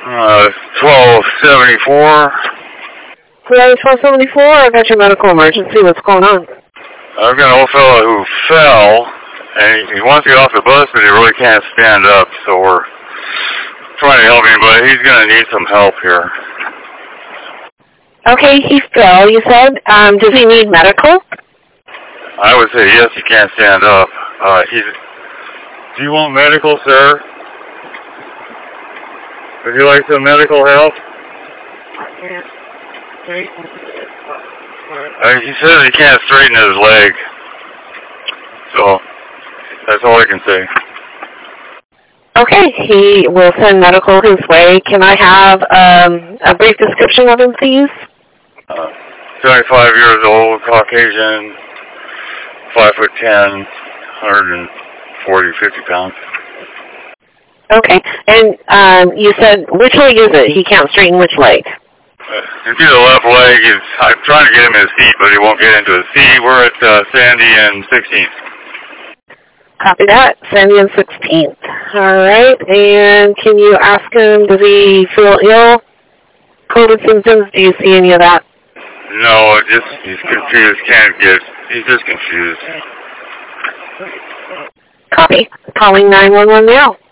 1274. Hello, 1274. I got your medical emergency. What's going on? I've got an old fellow who fell, and he wants to get off the bus, but he really can't stand up, so we're trying to help him, but he's going to need some help here. Okay, he fell, you said. Does he need medical? I would say yes, he can't stand up. Do you want medical, sir? Would you like some medical help? He says he can't straighten his leg. So, that's all I can say. Okay, he will send medical his way. Can I have a brief description of him, please? 75 years old, Caucasian, 5'10", 140, 50 pounds. Okay, and you said, which leg is it? He can't straighten which leg? It's the left leg. I'm trying to get him his seat, but he won't get into his seat. We're at Sandy and 16th. Copy that. Sandy and 16th. All right, and can you ask him, does he feel ill? COVID symptoms, do you see any of that? No, he's confused. He's just confused. Copy. Calling 911 now.